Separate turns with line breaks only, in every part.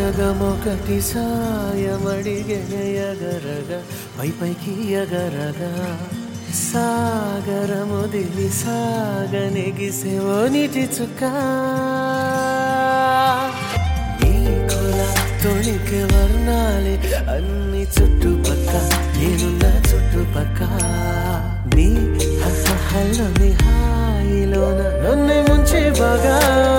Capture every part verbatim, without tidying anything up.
సగమొకటి సాయమడిగెనయగరగా పై పైకి ఎగరగా సాగరముదిలి సాగనెగిసెవో నీటి చుక్క నీ కుల తొణికి వర్ణాలే అన్ని చుట్టుపక్క నేనున్న చుట్టుపక్క నీ హల్లోని హాయిలోన నన్ను ముంచే బాగా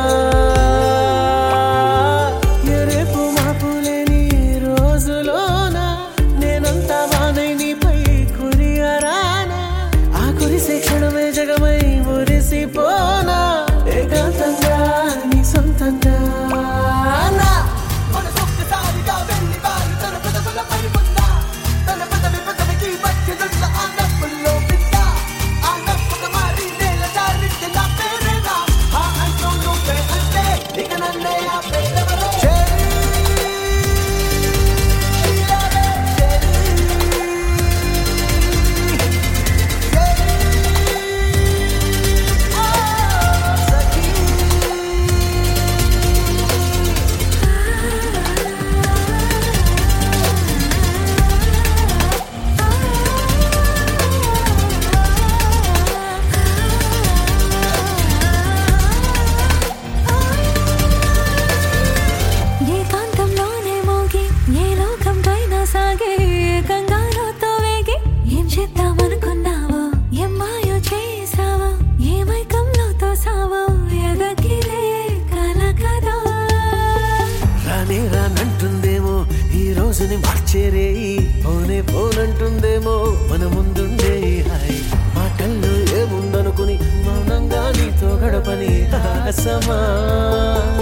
క్షణమే జగమై మురిసిపోనా ఏకాంతంగా నీ సొంతంగా రానంటుందేమో ఈ రోజుని మార్చేరే పోనే పోనంటుందేమో మన ముందుండే హాయ్ మాటల్లో ఏముందనుకుని మౌనంగా నీతో గడపని ఆసమా